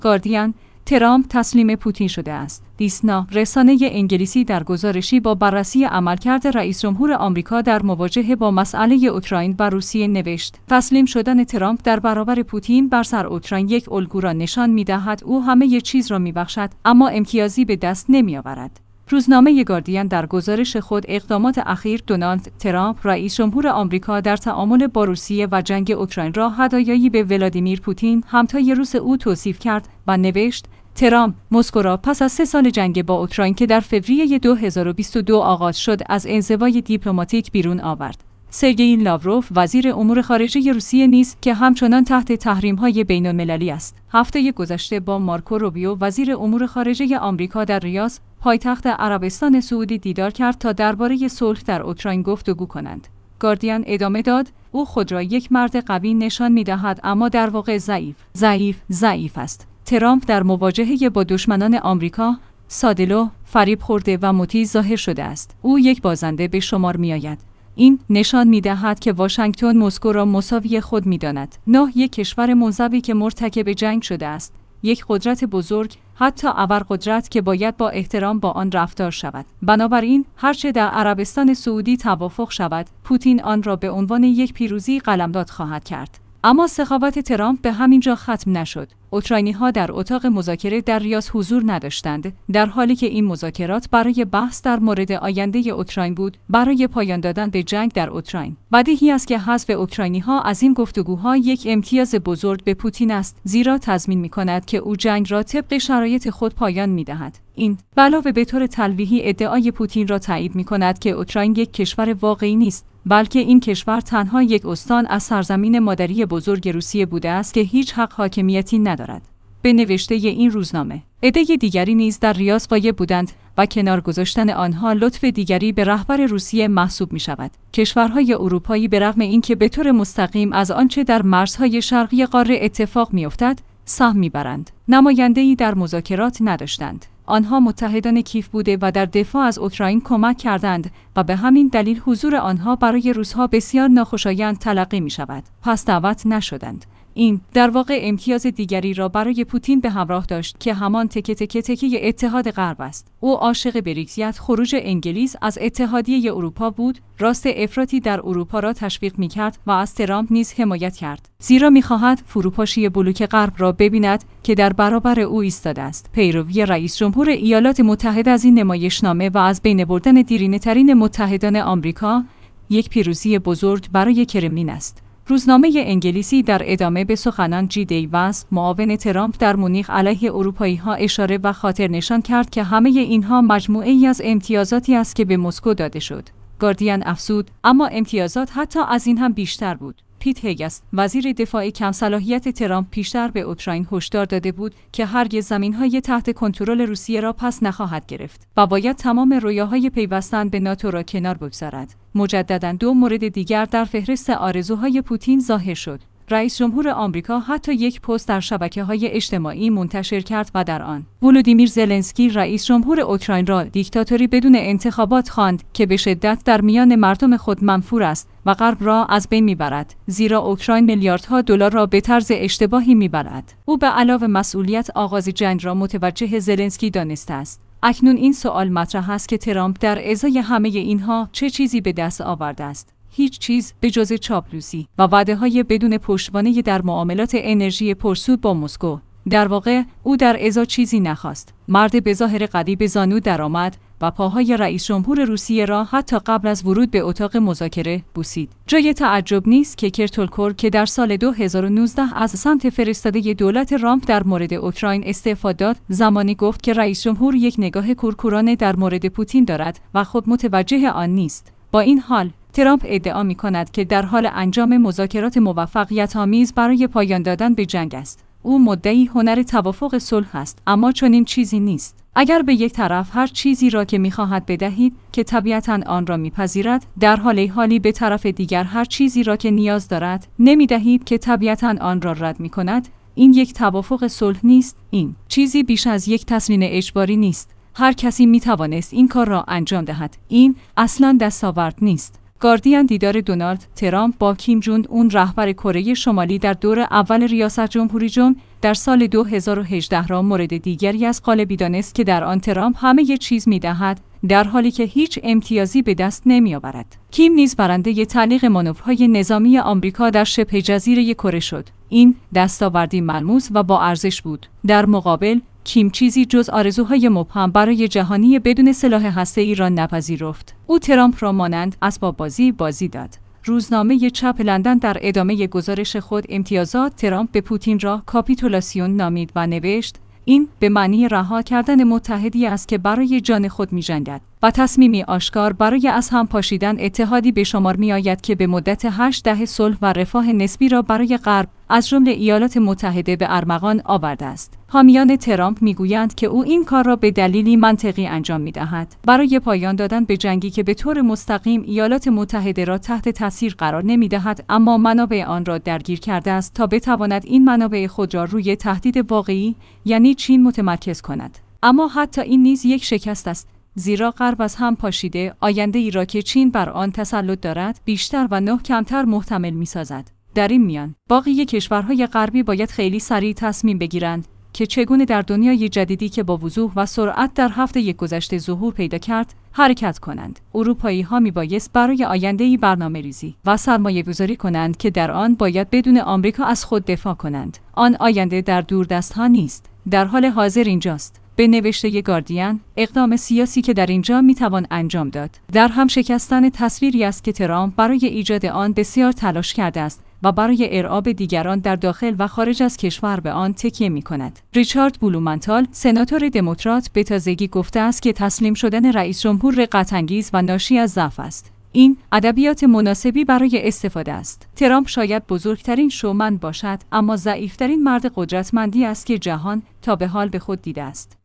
گاردین: ترامپ تسلیم پوتین شده است. دیسنا، رسانه انگلیسی در گزارشی با بررسی عملکرد رئیس جمهور آمریکا در مواجهه با مسئله اوکراین و روسیه نوشت: تسلیم شدن ترامپ در برابر پوتین بر سر اوکراین یک الگو را نشان می‌دهد. او همه چیز را می‌بخشد اما امتیازی به دست نمی‌آورد. روزنامه گاردین در گزارش خود اقدامات اخیر دونالد ترامپ رئیس جمهور آمریکا در تعامل با روسیه و جنگ اوکراین را هدایایی به ولادیمیر پوتین همتای روس او توصیف کرد و نوشت: ترامپ مسکو را پس از 3 سال جنگ با اوکراین که در فوریه 2022 آغاز شد از انزوای دیپلماتیک بیرون آورد. سرگئی لاوروف وزیر امور خارجه روسیه نیز که همچنان تحت تحریم‌های بین‌المللی است، هفته گذشته با مارکو روبیو وزیر امور خارجه آمریکا در ریاض، پایتخت عربستان سعودی دیدار کرد تا درباره صلح در اوکراین گفتگو کنند. گاردین ادامه داد: او خود را یک مرد قوی نشان می‌دهد اما در واقع ضعیف است. ترامپ در مواجهه با دشمنان آمریکا ساده‌لوح، فریب خورده و مطیع ظاهر شده است. او یک بازنده به شمار می‌آید. این نشان می‌دهد که واشنگتن مسکو را مساوی خود می‌داند. نه یک کشور منزوی که مرتکب جنگ شده است. یک قدرت بزرگ، حتی ابرقدرت که باید با احترام با آن رفتار شود. بنابراین هرچه در عربستان سعودی توافق شود، پوتین آن را به عنوان یک پیروزی قلمداد خواهد کرد. اما سخاوت ترامپ به همین جا ختم نشد. اوکراینی‌ها در اتاق مذاکره در ریاض حضور نداشتند، در حالی که این مذاکرات برای بحث در مورد آینده اوکراین بود، برای پایان دادن به جنگ در اوکراین. بدیهی است که حذف اوکراینی‌ها از این گفتگوها یک امتیاز بزرگ به پوتین است، زیرا تضمین می‌کند که او جنگ را طبق شرایط خود پایان می‌دهد. این علاوه به طور تلویحی ادعای پوتین را تایید می‌کند که اوکراین یک کشور واقعی نیست، بلکه این کشور تنها یک استان از سرزمین مادری بزرگ روسیه بوده است که هیچ حق حاکمیتی ندارد. به نوشته این روزنامه، عده دیگری نیز در ریاض غایب بودند و کنار گذاشتن آنها لطف دیگری به رهبر روسیه محسوب می شود. کشورهای اروپایی به رغم اینکه به طور مستقیم از آنچه در مرزهای شرقی قاره اتفاق می افتد سهم می برند، نماینده‌ای در مذاکرات نداشتند. آنها متحدان کیف بوده و در دفاع از اوکراین کمک کردند و به همین دلیل حضور آنها برای روس‌ها بسیار ناخوشایند تلقی می شود. پس دعوت نشدند. این در واقع امتیاز دیگری را برای پوتین به همراه داشت که همان تکه اتحاد غرب است. او عاشق بریکزیت، خروج انگلیس از اتحادیه اروپا بود، راست افراطی در اروپا را تشویق می‌کرد و از ترامپ نیز حمایت کرد، زیرا می‌خواهد فروپاشی بلوک غرب را ببیند که در برابر او ایستاده است. پیروی رئیس جمهور ایالات متحده از این نمایشنامه و از بین بردن دیرینه‌ترین متحدان آمریکا یک پیروزی بزرگ برای کرملین است. روزنامه انگلیسی در ادامه به سخنان جی دیویس، معاون ترامپ در مونیخ علیه اروپایی‌ها اشاره و خاطر نشان کرد که همه اینها مجموعه‌ای از امتیازاتی است که به مسکو داده شد. گاردین افزود: اما امتیازات حتی از این هم بیشتر بود. پیت هگس، وزیر دفاع کم صلاحیت ترامپ، پیشتر به اوکراین هشدار داده بود که هرگز زمین‌های تحت کنترل روسیه را پس نخواهد گرفت و باید تمام رویاهای پیوستن به ناتو را کنار بگذارد. مجدداً 2 مورد دیگر در فهرست آرزوهای پوتین ظاهر شد. رئیس جمهور آمریکا حتی یک پست در شبکه‌های اجتماعی منتشر کرد و در آن ولودیمیر زلنسکی رئیس جمهور اوکراین را دیکتاتوری بدون انتخابات خواند که به شدت در میان مردم خود منفور است و غرب را از بین میبرد، زیرا اوکراین میلیاردها دلار را به طرز اشتباهی میبرد. او به علاوه مسئولیت آغاز جنگ را متوجه زلنسکی دانسته است. اکنون این سوال مطرح است که ترامپ در ازای همه اینها چه چیزی به دست آورده است؟ هیچ چیز به جز چاپلوسی و وعده‌های بدون پشتوانه در معاملات انرژی پرسود با مسکو. در واقع او در ازا چیزی نخواست. مرد به ظاهر قوی به زانو درآمد و پاهای رئیس جمهور روسیه را حتی قبل از ورود به اتاق مذاکره بوسید. جای تعجب نیست که کرتولکور که در سال 2019 از سمت فرستاده دولت ترامپ در مورد اوکراین استعفا داد، زمانی گفت که رئیس جمهور یک نگاه کورکورانه در مورد پوتین دارد و خود متوجه آن نیست. با این حال ترامپ ادعا می‌کند که در حال انجام مذاکرات موفقیت‌آمیز برای پایان دادن به جنگ است. او مدعی هنر توافق صلح است، اما چنین چیزی نیست. اگر به یک طرف هر چیزی را که می‌خواهد بدهید که طبیعتاً آن را می‌پذیرد، در حالی به طرف دیگر هر چیزی را که نیاز دارد نمی‌دهید که طبیعتاً آن را رد می‌کند، این یک توافق صلح نیست. این چیزی بیش از یک تسلیم اجباری نیست. هر کسی می‌توانست این کار را انجام دهد. این اصلاً دستاورد نیست. گاردین دیدار دونالد ترامپ با کیم جونگ اون رهبر کره شمالی در دور اول ریاست جمهوری در سال 2018 را مورد دیگری از قالبی دانست که در آن ترامپ همه چیز می‌دهد، در حالی که هیچ امتیازی به دست نمی‌آورد. کیم نیز برنده تعلیق مانورهای نظامی آمریکا در شبه جزیره کره شد. این دستاوردی ملموس و با ارزش بود. در مقابل، کیم چیزی جز آرزوهای مبهم برای جهانی بدون سلاح هسته‌ای را نپذیرفت. او ترامپ را مانند اسباب بازی داد. روزنامه چپ لندن در ادامه گزارش خود امتیازات ترامپ به پوتین را کاپیتولاسیون نامید و نوشت: این به معنی رها کردن متحدی است که برای جان خود می‌جنگد و تصمیمی آشکار برای از هم پاشیدن اتحادی به شمار می‌آید که به مدت 8 دهه صلح و رفاه نسبی را برای غرب از جمله ایالات متحده به ارمغان آورده است. حامیان ترامپ می‌گویند که او این کار را به دلیلی منطقی انجام می‌دهد، برای پایان دادن به جنگی که به طور مستقیم ایالات متحده را تحت تاثیر قرار نمی‌دهد، اما منابع آن را درگیر کرده است تا بتواند این منابع خود را روی تهدید واقعی یعنی چین متمرکز کند. اما حتی این نیز یک شکست است، زیرا غرب از هم پاشیده آینده‌ای را که چین بر آن تسلط دارد بیشتر و کمتر محتمل می‌سازد. در این میان باقی کشورهای غربی باید خیلی سریع تصمیم بگیرند که چگونه در دنیای جدیدی که با وضوح و سرعت در هفته گذشته ظهور پیدا کرد حرکت کنند. اروپایی‌ها میبایست برای آینده‌ای برنامه‌ریزی و سرمایه‌گذاری کنند که در آن باید بدون آمریکا از خود دفاع کنند. آن آینده در دوردست‌ها نیست، در حال حاضر اینجاست. به نوشته گاردین، اقدام سیاسی که در اینجا میتوان انجام داد در هم شکستن تصویری است که ترامپ برای ایجاد آن بسیار تلاش کرده است و برای ارعاب دیگران در داخل و خارج از کشور به آن تکیه می‌کند. ریچارد بلومنتال، سناتور دموکرات، به تازگی گفته است که تسلیم شدن رئیس جمهور رقت‌انگیز و ناشی از ضعف است. این ادبیات مناسبی برای استفاده است. ترامپ شاید بزرگترین شومن باشد، اما ضعیف‌ترین مرد قدرتمندی است که جهان تا به حال به خود دیده است.